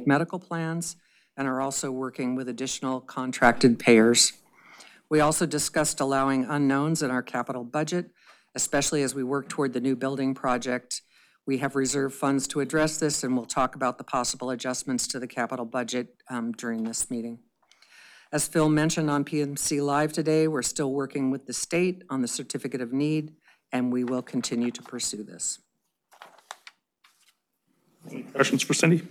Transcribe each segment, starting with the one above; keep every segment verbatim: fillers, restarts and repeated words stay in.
medical plans and are also working with additional contracted payers. We also discussed allowing unknowns in our capital budget, especially as we work toward the new building project. We have reserved funds to address this, and we'll talk about the possible adjustments to the capital budget um, during this meeting. As Phil mentioned on P M C Live today, we're still working with the state on the certificate of need, and we will continue to pursue this. Any questions for Cindy?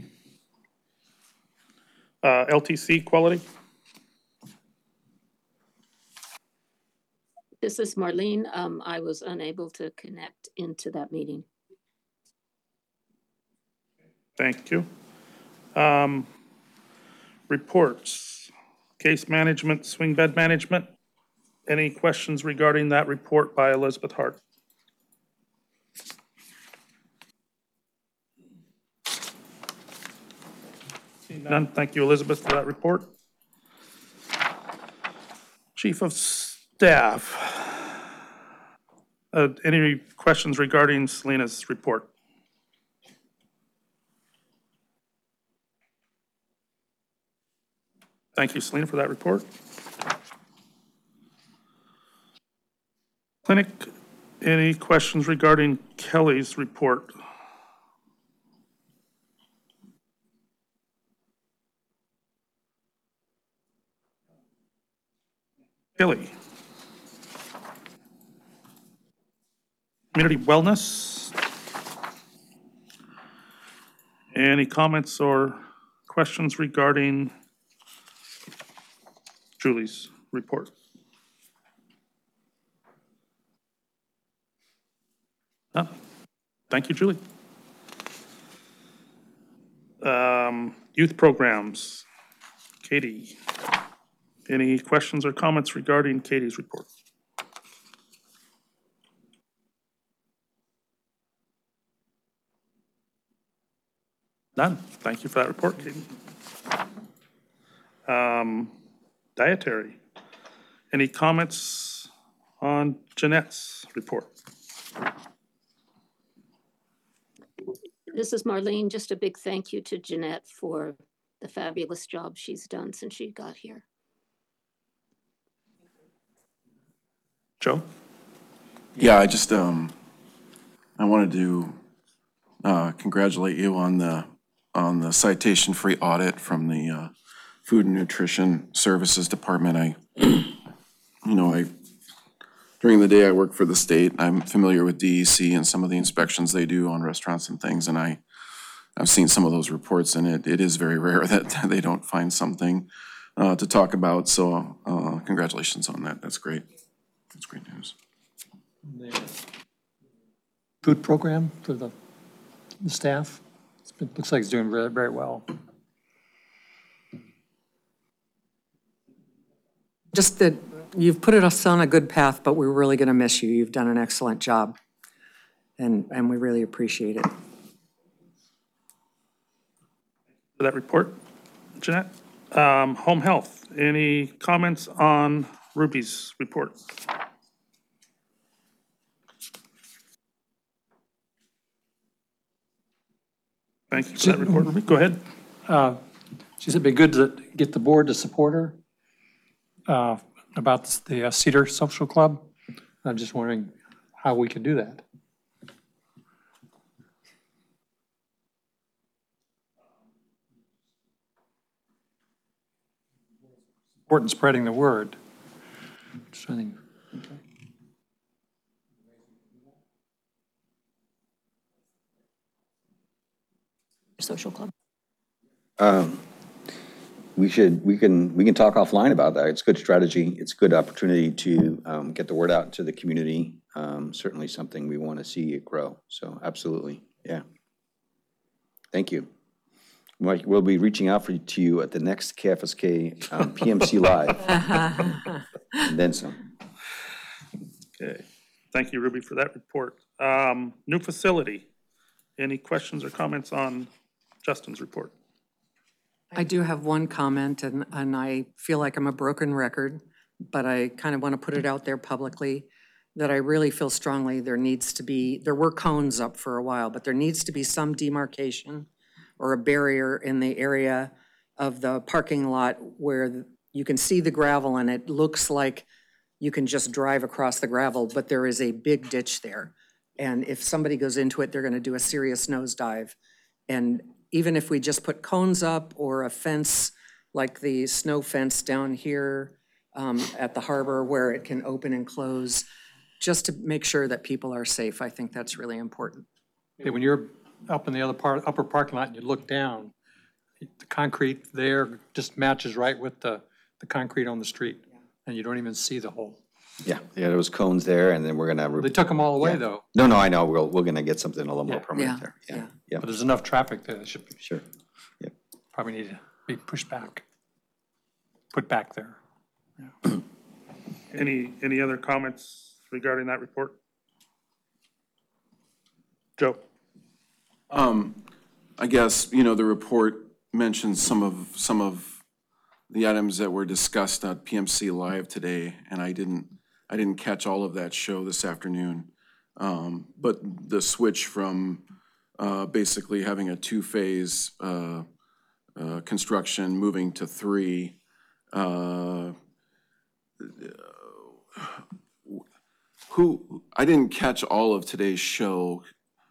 Uh, L T C quality? This is Marlene. Um, I was unable to connect into that meeting. Thank you. Um, reports, case management, swing bed management. Any questions regarding that report by Elizabeth Hart? Seeing none, thank you, Elizabeth, for that report. Chief of Staff, uh, any questions regarding Selena's report? Thank you, Selena, for that report. Clinic, any questions regarding Kelly's report? Kelly. Community wellness. Any comments or questions regarding Julie's report? No. Thank you, Julie. Um, youth programs. Katie. Any questions or comments regarding Katie's report? None. Thank you for that report, Katie. Um, dietary. Any comments on Jeanette's report? This is Marlene. Just a big thank you to Jeanette for the fabulous job she's done since she got here. Joe? Yeah, I just, um, I wanted to uh, congratulate you on the, on the citation-free audit from the uh, Food and Nutrition Services Department. I, you know, I, during the day I work for the state. I'm familiar with D E C and some of the inspections they do on restaurants and things, and I, I've seen some of those reports, and it, it is very rare that they don't find something uh, to talk about, so uh, congratulations on that. That's great. That's great news. The food program for the, the staff, it's been, looks like it's doing very, very well. Just that you've put us on a good path, but we're really going to miss you. You've done an excellent job, and, and we really appreciate it. For that report, Jeanette. Um, home health. Any comments on Ruby's report? Thank you for that report, Ruby. Go ahead. Uh, she said it'd be good to get the board to support her uh, about the uh, Cedar Social Club. I'm just wondering how we can do that. Important spreading the word. Just trying to think. Okay. Social club. Um, we should, we can, we can talk offline about that. It's good strategy. It's a good opportunity to um, get the word out to the community. Um, certainly something we want to see it grow. So absolutely, yeah. Thank you. Mike, we'll be reaching out for, to you at the next K F S K um, P M C Live. And then some. Okay. Thank you, Ruby, for that report. Um, new facility. Any questions or comments on Justin's report? I do have one comment, and, and I feel like I'm a broken record, but I kind of want to put it out there publicly that I really feel strongly there needs to be, there were cones up for a while, but there needs to be some demarcation or a barrier in the area of the parking lot where you can see the gravel and it looks like you can just drive across the gravel, but there is a big ditch there. And if somebody goes into it, they're gonna do a serious nosedive. And even if we just put cones up or a fence, like the snow fence down here um, at the harbor where it can open and close, just to make sure that people are safe, I think that's really important. Hey, when you're up in the other part, upper parking lot and you look down, the concrete there just matches right with the, the concrete on the street. And you don't even see the hole. Yeah, yeah, there was cones there, and then we're gonna. They took them all away though, No, no, I know, we're, we're gonna get something a little more Yeah. permanent Yeah, there. yeah. Yeah, yeah, but there's enough traffic there that should be, sure. probably need to be pushed back. Put back there. Any, any other comments regarding that report? Joe? Um, I guess, you know, the report mentions some of, some of the items that were discussed at P M C Live today, and I didn't, I didn't catch all of that show this afternoon. Um, but the switch from, uh, basically having a two-phase, uh, uh, construction, moving to three, uh, who, I didn't catch all of today's show.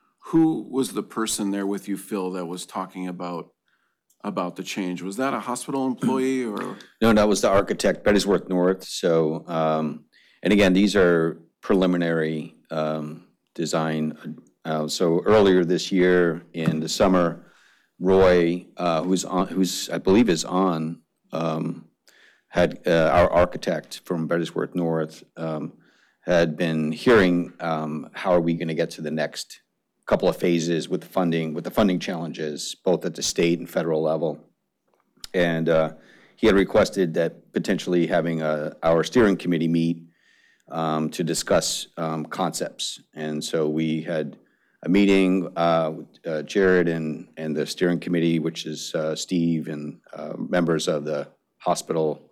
Who was the person there with you, Phil, that was talking about, about the change? Was that a hospital employee or? No, that was the architect, Bettysworth North, so, um, and again, these are preliminary, um, design. Uh, so earlier this year, in the summer, Roy, uh, who's on, who's, I believe is on, um, had, uh, our architect from Bettysworth North, um, had been hearing, um, how are we gonna get to the next couple of phases with funding, with the funding challenges, both at the state and federal level. And uh, he had requested that potentially having a, our steering committee meet um, to discuss um, concepts. And so we had a meeting uh, with uh, Jared and, and the steering committee, which is uh, Steve and uh, members of the hospital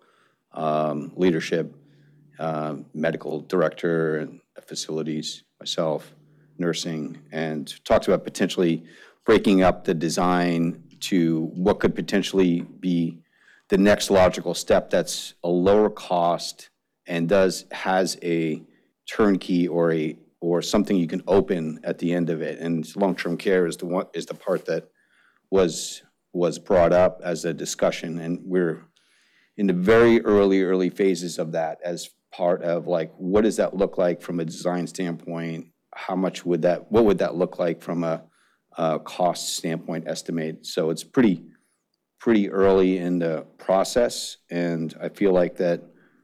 um, leadership, uh, medical director and facilities, myself, nursing, and talked about potentially breaking up the design to what could potentially be the next logical step that's a lower cost and does, has a turnkey or a, or something you can open at the end of it. And long-term care is the one, is the part that was, was brought up as a discussion. And we're in the very early, early phases of that as part of like, what does that look like from a design standpoint? How much would that, what would that look like from a, a cost standpoint estimate? So it's pretty, pretty early in the process, and I feel like that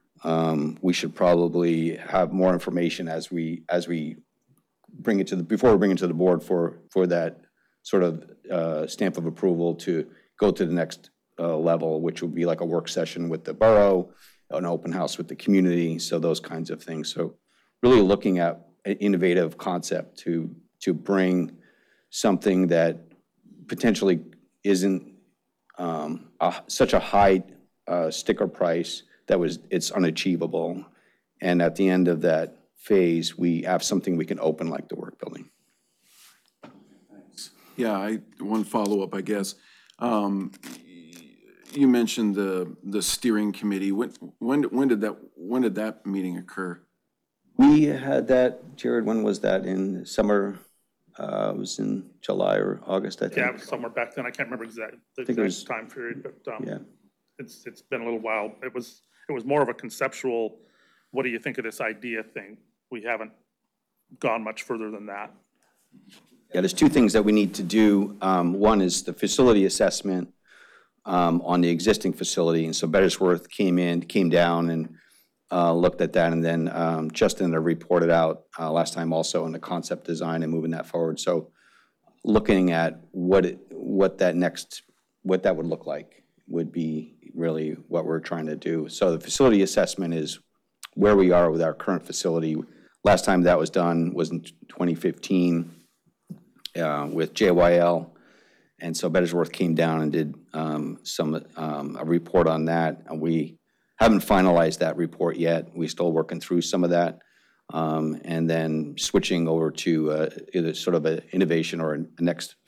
um, we should probably have more information as we, as we bring it to the, before we bring it to the board for, for that sort of uh, stamp of approval to go to the next uh, level, which would be like a work session with the borough, an open house with the community, so those kinds of things. So really looking at an innovative concept to, to bring something that potentially isn't um, a, such a high uh, sticker price that was, it's unachievable. And at the end of that phase, we have something we can open like the work building. Yeah, I, one follow-up, I guess. Um, you mentioned the, the steering committee. When, when, when did that, when did that meeting occur? We had that, Jared, when was that? In summer, uh, it was in July or August, I think. Yeah, it was somewhere back then. I can't remember exact, the think it was- exact time period, but um, Yeah. it's, it's been a little while. It was, it was more of a conceptual, what do you think of this idea thing? We haven't gone much further than that. Yeah, there's two things that we need to do. Um, one is the facility assessment um, on the existing facility. And so Bettysworth came in, came down and uh, looked at that. And then um, Justin had reported out uh, last time also on the concept design and moving that forward. So looking at what, it, what that next, what that would look like would be really what we're trying to do. So the facility assessment is where we are with our current facility. Last time that was done was in twenty fifteen. Uh, with J Y L, and so Bettysworth came down and did um, some um, a report on that. And we haven't finalized that report yet. We're still working through some of that, um, and then switching over to uh, either sort of an innovation or a next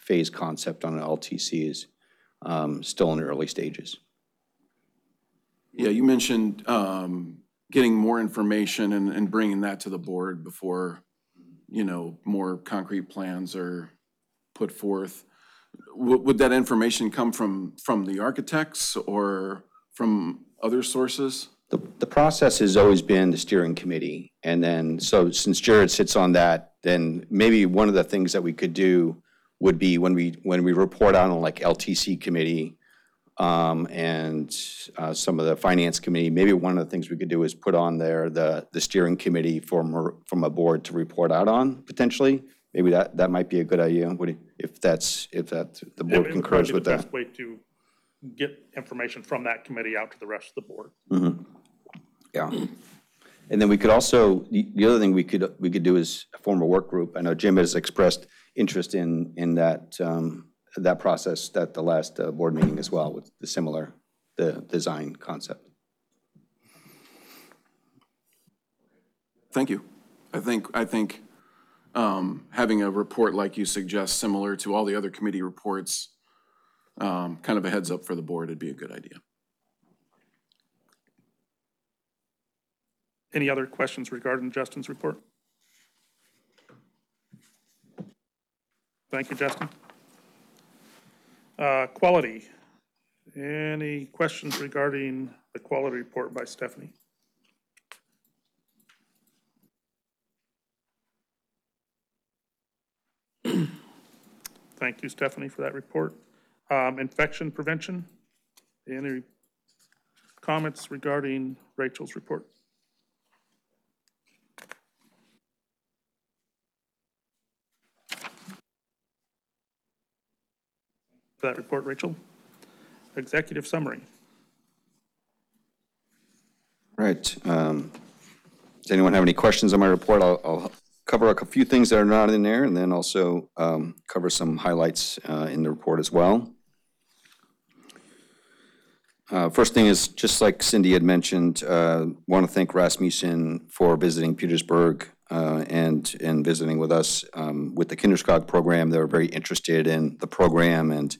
phase concept on an L T C is um, still in the early stages. Yeah, you mentioned um, getting more information and, and bringing that to the board before, you know, more concrete plans are put forth. Would, would that information come from, from the architects or from other sources? The, the process has always been the steering committee. And then, so since Jared sits on that, then maybe one of the things that we could do would be when we, when we report out on like L T C committee um, and uh, some of the finance committee, maybe one of the things we could do is put on there the, the steering committee from, from a board to report out on potentially. Maybe that, that might be a good idea. What do you, if that's, if that, the It board would concurs probably be with the that? best way to get information from that committee out to the rest of the board. Yeah. And then we could also, the the other thing we could, we could do is form a work group. I know Jim has expressed interest in, in that, um, that process at the last uh, board meeting as well with the similar, the design concept. Thank you. I think, I think um, having a report like you suggest, similar to all the other committee reports, um, kind of a heads up for the board, would be a good idea. Any other questions regarding Justin's report? Thank you, Justin. Uh, Quality. Any questions regarding the quality report by Stephanie? Thank you, Stephanie, for that report. Um, Infection prevention. Any comments regarding Rachel's report? For that report, Rachel. Executive summary. Right. Um, does anyone have any questions on my report? I'll, I'll cover a few things that are not in there and then also um, cover some highlights uh, in the report as well. Uh, first thing is, just like Cindy had mentioned, uh, want to thank Rasmussen for visiting Petersburg uh, and, and visiting with us um, with the Kinderskog program. They were very interested in the program and,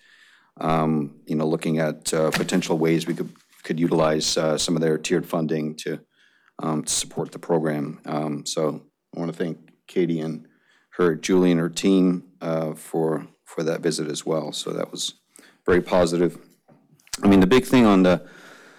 um, you know, looking at uh, potential ways we could, could utilize uh, some of their tiered funding to, um, to support the program. Um, so I want to thank Katie and her, Julie and her team uh, for, for that visit as well. So that was very positive. I mean, the big thing on the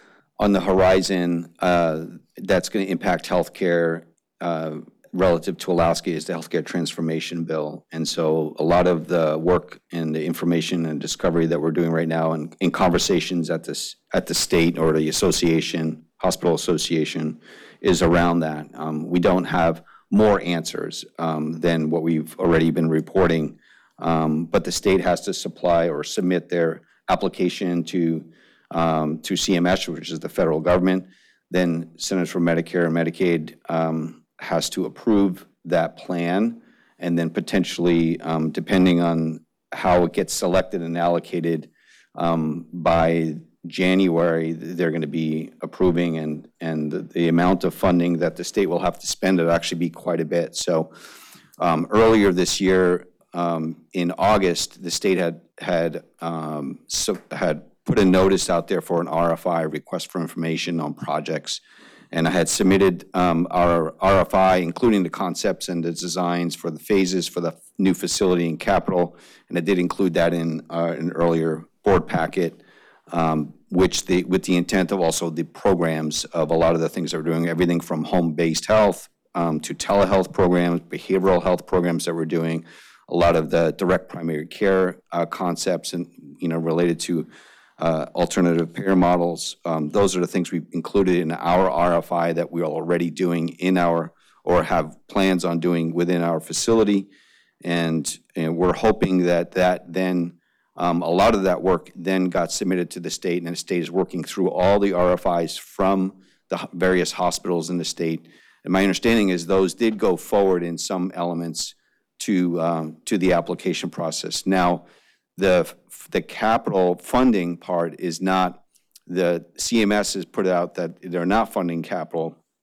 on the horizon uh, that's going to impact healthcare uh, relative to Alaska is the healthcare transformation bill. And so a lot of the work and the information and discovery that we're doing right now and in conversations at this at the state or the association, hospital association, is around that. Um, we don't have more answers um, than what we've already been reporting, um, but the state has to supply or submit their application to um, to C M S, which is the federal government. Then Centers for Medicare and Medicaid um, has to approve that plan, and then potentially, um, depending on how it gets selected and allocated um, by January, they're going to be approving, and and the, the amount of funding that the state will have to spend will actually be quite a bit. So um, earlier this year, um, in August, the state had had um, so had put a notice out there for an R F I, request for information on projects, and I had submitted um, our R F I, including the concepts and the designs for the phases for the new facility and capital, and I did include that in uh, an earlier board packet, um, which the with the intent of also the programs of a lot of the things that we're doing, everything from home-based health um, to telehealth programs, behavioral health programs that we're doing, a lot of the direct primary care uh, concepts and, you know, related to uh, alternative payer models. Um, those are the things we've included in our R F I that we are already doing in our, or have plans on doing within our facility. And, and we're hoping that that then, um, a lot of that work then got submitted to the state, and the state is working through all the R F Is from the various hospitals in the state. And my understanding is those did go forward in some elements to um, to the application process. Now, the the capital funding part is not, the C M S has put out that they're not funding capital,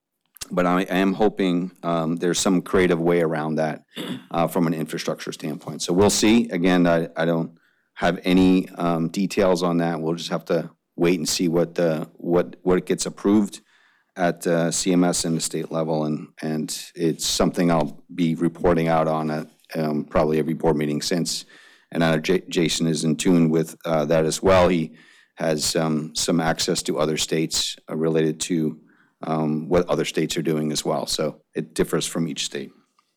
But I, I am hoping um, there's some creative way around that uh, from an infrastructure standpoint. So we'll see. Again, I, I don't have any um, details on that. We'll just have to wait and see what the what what gets approved at uh, C M S and the state level, and and it's something I'll be reporting out on at um, probably every board meeting since. And I know J- Jason is in tune with uh, that as well. He has um, some access to other states uh, related to um, what other states are doing as well. So it differs from each state.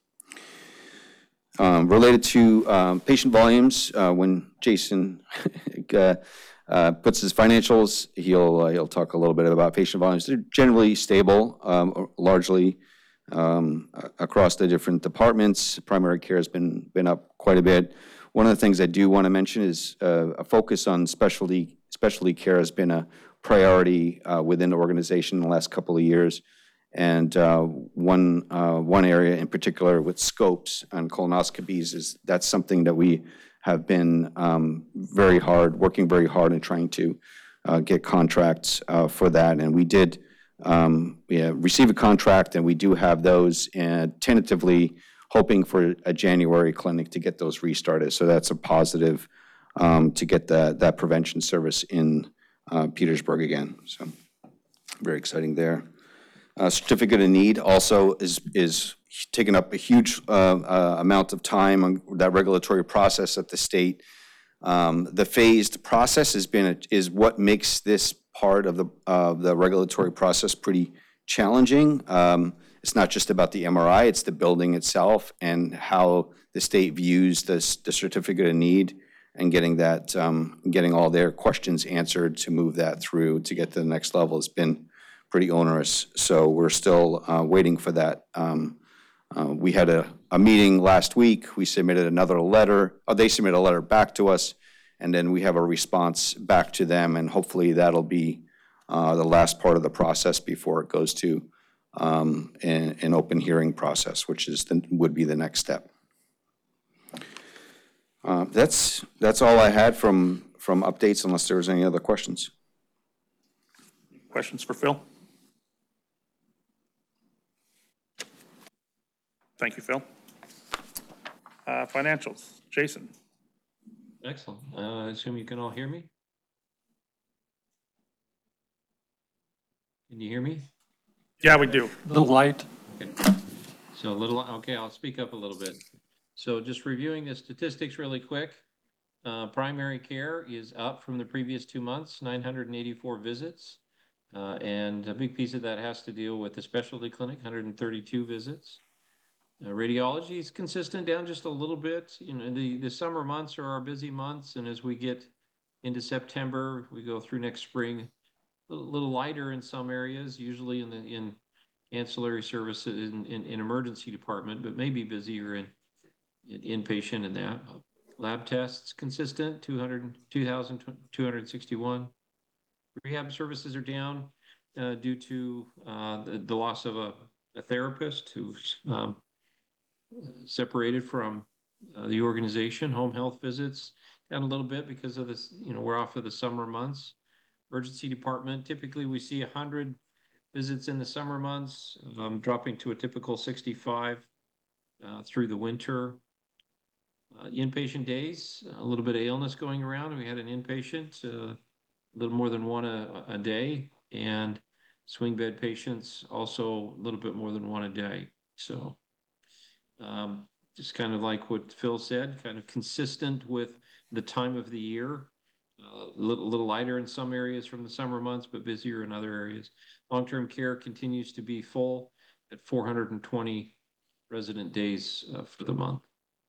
Um, Related to um, patient volumes, uh, when Jason uh, uh, puts his financials, he'll, uh, he'll talk a little bit about patient volumes. They're generally stable, um, largely um, a- across the different departments. Primary care has been, been up quite a bit. One of the things I do want to mention is uh, a focus on specialty, specialty care has been a priority uh, within the organization in the last couple of years. And uh, one, uh, one area in particular with scopes and colonoscopies is that's something that we have been um, very hard, working very hard in trying to uh, get contracts uh, for that. And we did um, yeah, receive a contract, and we do have those, and tentatively hoping for a January clinic to get those restarted. So that's a positive um, to get that, that prevention service in uh, Petersburg again. So very exciting there. Uh, Certificate of need also is, is taking up a huge uh, uh, amount of time on that regulatory process at the state. Um, The phased process has been, a- is what makes this part of the, of the regulatory process pretty challenging. Um, It's not just about the M R I, it's the building itself and how the state views this, the certificate of need, and getting that, um, getting all their questions answered to move that through to get to the next level has been pretty onerous. So we're still uh, waiting for that. Um, uh, We had a, a meeting last week. We submitted another letter, or they submitted a letter back to us, and then we have a response back to them, and hopefully that'll be uh, the last part of the process before it goes to um, an, an open hearing process, which is, the- would be the next step. Uh, That's, that's all I had from, from updates, unless there was any other questions. Questions for Phil? Thank you, Phil. Uh, Financials, Jason. Excellent. Uh, I assume you can all hear me? Can you hear me? Yeah, we do. Little light. Okay. So a little, okay, I'll speak up a little bit. So just reviewing the statistics really quick. Uh, primary care is up from the previous two months, nine hundred eighty-four visits. Uh, and a big piece of that has to deal with the specialty clinic, one hundred thirty-two visits. Uh, radiology is consistent, down just a little bit. You know, the, the summer months are our busy months, and as we get into September, we go through next spring, a little, little lighter in some areas, usually in the in ancillary services in, in, in emergency department, but maybe busier in, in inpatient and that. Lab tests consistent, two hundred, two thousand two hundred sixty-one. Rehab services are down uh, due to uh, the, the loss of a, a therapist who's um, separated from uh, the organization. Home health visits down a little bit because of this, you know, we're off of the summer months. Emergency department, typically we see one hundred visits in the summer months, um, dropping to a typical sixty-five uh, through the winter. Uh, inpatient days, a little bit of illness going around. We had an inpatient, uh, a little more than one a, a day, and swing bed patients also a little bit more than one a day. So um, just kind of like what Phil said, kind of consistent with the time of the year. Uh, a little, little lighter in some areas from the summer months, but busier in other areas. Long-term care continues to be full at four hundred twenty resident days uh, for the month.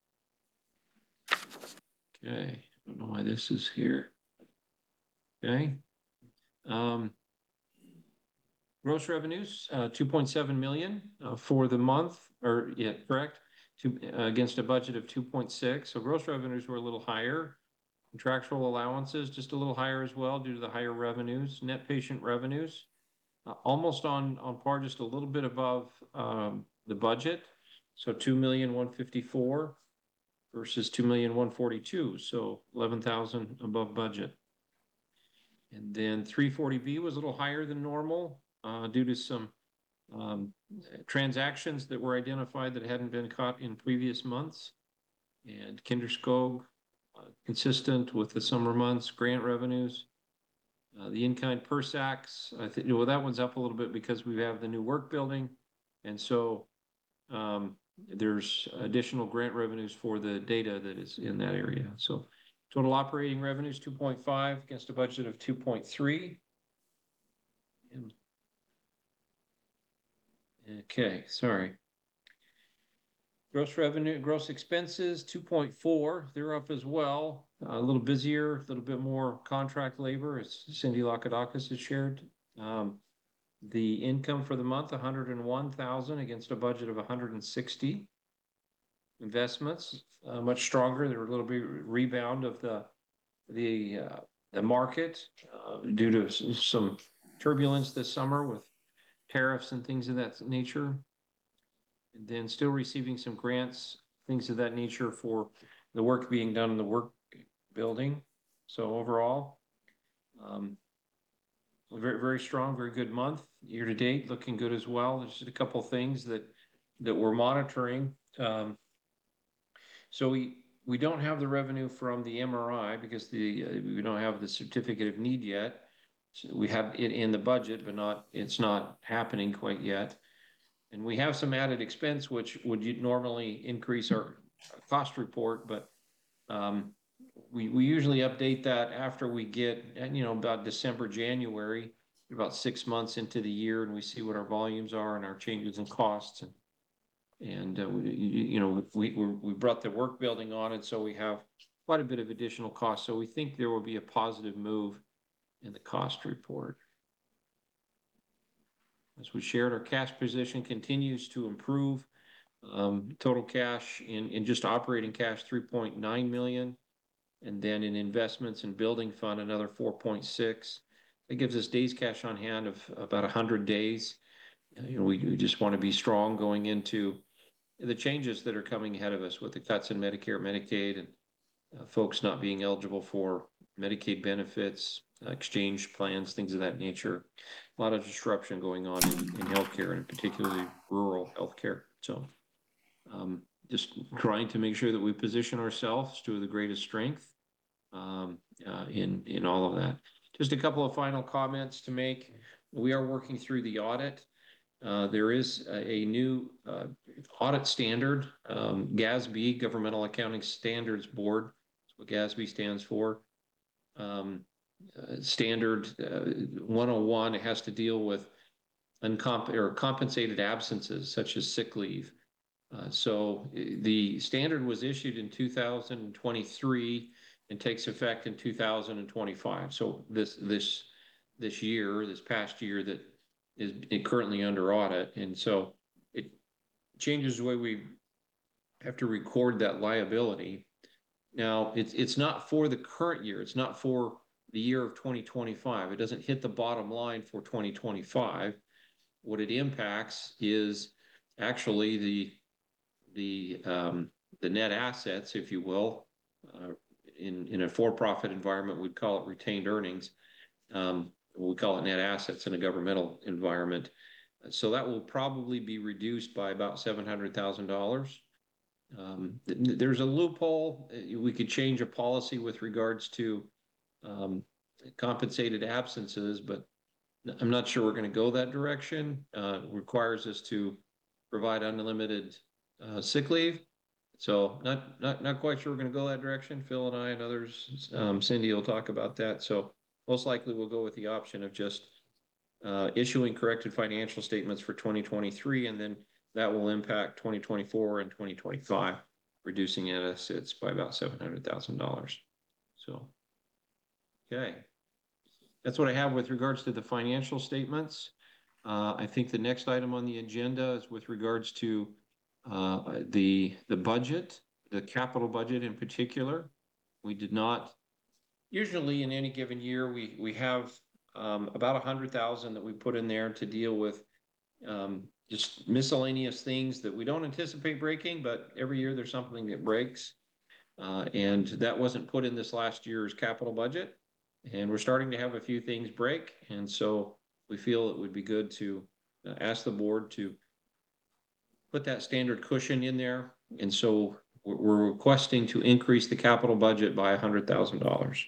Okay, I don't know why this is here. Okay. Um, gross revenues, uh, two point seven million uh, for the month, or yeah, correct, to, uh, against a budget of two point six. So gross revenues were a little higher. Contractual allowances just a little higher as well due to the higher revenues. Net patient revenues uh, almost on on par, just a little bit above um, the budget. So two million one fifty-four versus two million one forty-two. So eleven thousand above budget. And then three forty B was a little higher than normal uh, due to some Um, transactions that were identified that hadn't been caught in previous months. And Kinderskog, uh, consistent with the summer months, grant revenues. Uh, the in-kind Persacs, I think, well, that one's up a little bit because we have the new work building. And so um, there's additional grant revenues for the data that is in that area. So total operating revenues, two point five against a budget of two point three. Okay, sorry. Gross revenue, gross expenses, two point four, they're up as well. A little busier, a little bit more contract labor, as Cindy Lakadakis has shared. Um, the income for the month, one hundred and one thousand against a budget of one hundred and sixty. Investments, uh, much stronger. There were a little bit rebound of the the uh, the market uh, due to s- some turbulence this summer with tariffs and things of that nature. And then still receiving some grants, things of that nature for the work being done in the work building. So overall, um, very, very strong, very good month, year to date, looking good as well. There's just a couple of things that, that we're monitoring. Um, so we, we don't have the revenue from the M R I because the, uh, we don't have the certificate of need yet. So we have it in the budget, but not, it's not happening quite yet. And we have some added expense, which would normally increase our cost report, but um, we, we usually update that after we get, you know, about December, January, about six months into the year, and we see what our volumes are and our changes in costs. And, and uh, we, you know, we, we brought the work building on it, so we have quite a bit of additional costs. So we think there will be a positive move in the cost report. As we shared, our cash position continues to improve. Um, total cash in, in just operating cash, three point nine million. And then in investments and building fund, another four point six. That gives us days cash on hand of about one hundred days. Uh, You know, we, we just want to be strong going into the changes that are coming ahead of us with the cuts in Medicare, Medicaid, and uh, folks not being eligible for Medicaid benefits, uh, exchange plans, things of that nature. A lot of disruption going on in, in healthcare, and particularly rural healthcare. So um, just trying to make sure that we position ourselves to the greatest strength um, uh, in, in all of that. Just a couple of final comments to make. We are working through the audit. Uh, there is a, a new uh, audit standard, um, G A S B, Governmental Accounting Standards Board. That's what G A S B stands for. Um, uh, standard uh, one oh one, it has to deal with uncomp or compensated absences such as sick leave. Uh, so the standard was issued in two thousand twenty-three and takes effect in two thousand twenty-five. So this this this year, this past year, that is currently under audit, and so it changes the way we have to record that liability. Now, it's it's not for the current year. It's not for the year of twenty twenty-five. It doesn't hit the bottom line for twenty twenty-five. What it impacts is actually the the um, the net assets, if you will. Uh, in in a for-profit environment, we'd call it retained earnings. Um, we call it net assets in a governmental environment. So that will probably be reduced by about seven hundred thousand dollars. Um, th there's a loophole. We could change a policy with regards to um, compensated absences, but I'm not sure we're going to go that direction. Uh, it requires us to provide unlimited uh, sick leave. So not, not, not quite sure we're going to go that direction. Phil and I and others, um, Cindy will talk about that. So most likely we'll go with the option of just uh, issuing corrected financial statements for twenty twenty-three, and then that will impact twenty twenty-four and twenty twenty-five, reducing net assets by about seven hundred thousand dollars. So, okay. That's what I have with regards to the financial statements. Uh, I think the next item on the agenda is with regards to uh, the, the budget, the capital budget in particular. We did not, usually in any given year, we, we have um, about a hundred thousand that we put in there to deal with um, just miscellaneous things that we don't anticipate breaking, but every year there's something that breaks. Uh, and that wasn't put in this last year's capital budget. And we're starting to have a few things break. And so we feel it would be good to uh, asked the board to put that standard cushion in there. And so we're, we're requesting to increase the capital budget by one hundred thousand dollars.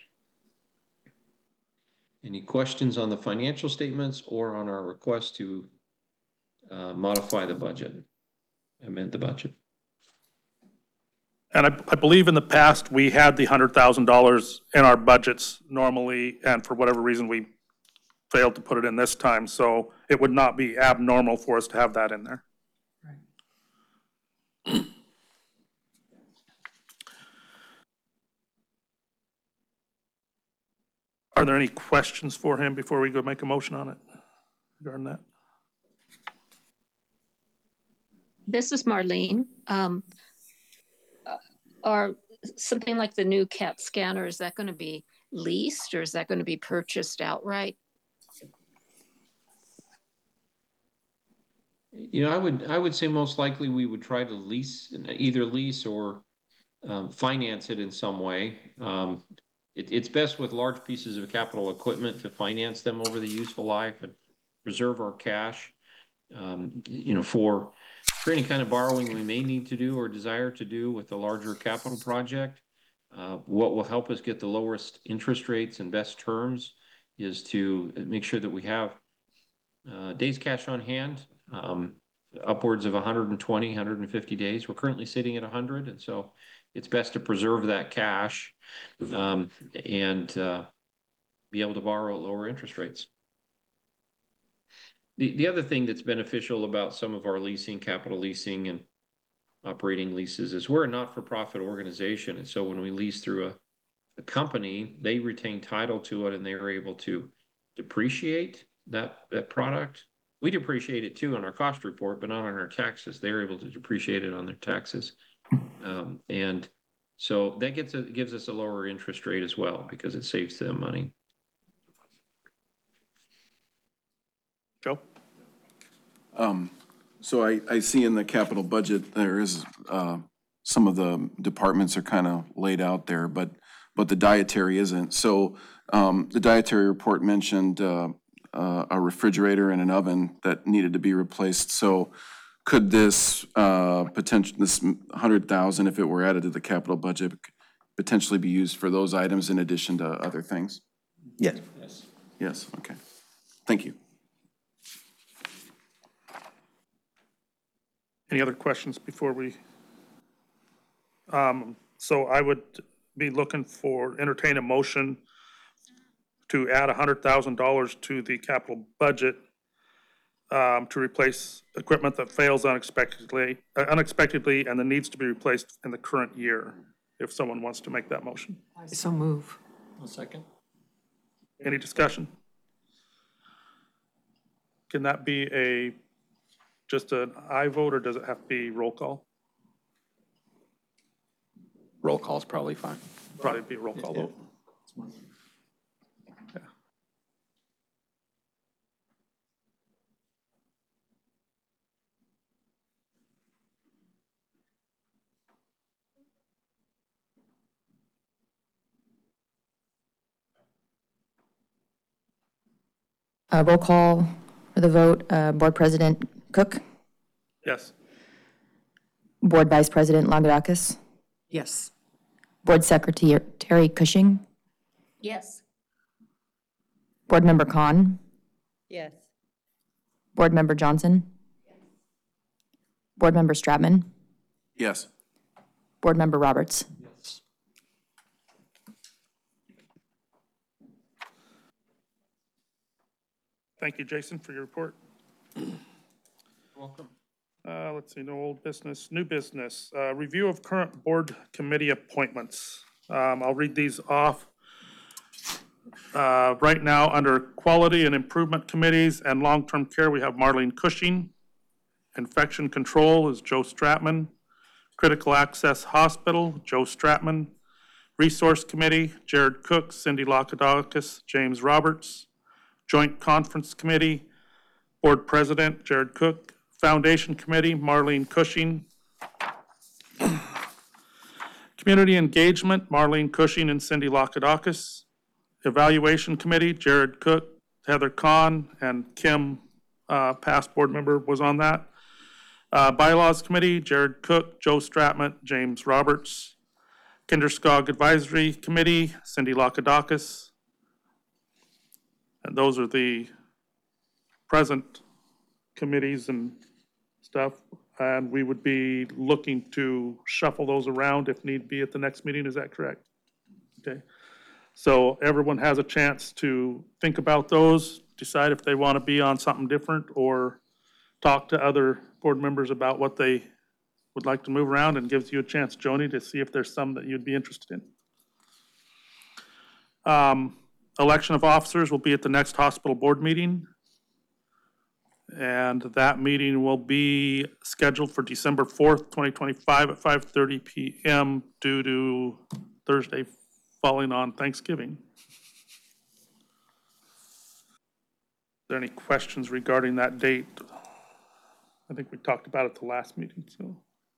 Any questions on the financial statements or on our request to uh, modify the budget, amend the budget? And I, I believe in the past, we had the hundred thousand dollars in our budgets normally, and for whatever reason, we failed to put it in this time, so it would not be abnormal for us to have that in there. Are there any questions for him before we go make a motion on it regarding that? This is Marlene. Um, uh, Are something like the new CAT scanner, is that going to be leased or is that going to be purchased outright? You know, I would, I would say most likely we would try to lease, either lease or um, finance it in some way. Um, it, it's best with large pieces of capital equipment to finance them over the useful life and preserve our cash. Um, you know, for, for any kind of borrowing we may need to do or desire to do with a larger capital project, uh, what will help us get the lowest interest rates and best terms is to make sure that we have uh, days cash on hand, um, upwards of one hundred twenty, one hundred fifty days. We're currently sitting at one hundred, and so it's best to preserve that cash um, and uh, be able to borrow at lower interest rates. The, the other thing that's beneficial about some of our leasing, capital leasing and operating leases is we're a not-for-profit organization. And so when we lease through a, a company, they retain title to it and they're able to depreciate that, that product. We depreciate it too on our cost report, but not on our taxes. They're able to depreciate it on their taxes. Um, and so that gets a, gives us a lower interest rate as well because it saves them money. Joe? Um, so I, I see in the capital budget, there is, uh, some of the departments are kind of laid out there, but, but the dietary isn't. So, um, the dietary report mentioned, uh, uh, a refrigerator and an oven that needed to be replaced. So could this, uh, potential, this hundred thousand, if it were added to the capital budget, potentially be used for those items in addition to other things? Yes. Yes, okay. Thank you. Any other questions before we? Um, so I would be looking for, entertain a motion to add one hundred thousand dollars to the capital budget um, to replace equipment that fails unexpectedly, uh, unexpectedly and that needs to be replaced in the current year, if someone wants to make that motion. So move. One second. Any discussion? Can that be a, just an aye vote, or does it have to be roll call? Roll call is probably fine. Probably be a roll call vote. Yeah. Uh, roll call for the vote, uh, Board President Cook, Yes. Board Vice President Lagoudakis, Yes. Board Secretary Cushing, Yes. Board Member Khan, Yes. Board Member Johnson, Board Member Stratman, Yes. Board Member Roberts. Yes. Thank you, Jason, for your report. Welcome. Uh, let's see, no old business, new business. Uh, review of current board committee appointments. Um, I'll read these off. Uh, right now, under quality and improvement committees and long-term care, we have Marlene Cushing. Infection control is Joe Stratman. Critical access hospital, Joe Stratman. Resource committee, Jared Cook, Cindy Lagoudakis, James Roberts. Joint conference committee, board president, Jared Cook. Foundation Committee, Marlene Cushing. Community Engagement, Marlene Cushing and Cindy Lagoudakis. Evaluation Committee, Jared Cook, Heather Kahn, and Kim uh, past board member was on that. Uh, Bylaws Committee, Jared Cook, Joe Stratman, James Roberts. Kinderskog Advisory Committee, Cindy Lakadakis. And those are the present committees and stuff. And we would be looking to shuffle those around if need be at the next meeting. Is that correct? Okay. So everyone has a chance to think about those, decide if they want to be on something different, or talk to other board members about what they would like to move around, and gives you a chance, Joni, to see if there's some that you'd be interested in. Um, Election of officers will be at the next hospital board meeting. And that meeting will be scheduled for December fourth, twenty twenty-five at five thirty P M due to Thursday falling on Thanksgiving. Are there any questions regarding that date? I think we talked about it the last meeting, so.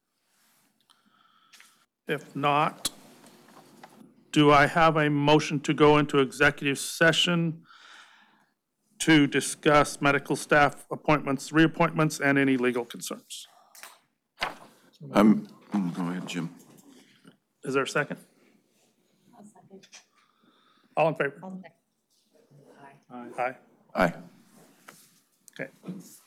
If not, do I have a motion to go into executive session to discuss medical staff appointments, reappointments, and any legal concerns? I'm, mm, go ahead, Jim. Is there a second? All in favor? Aye. Aye. Aye. Okay.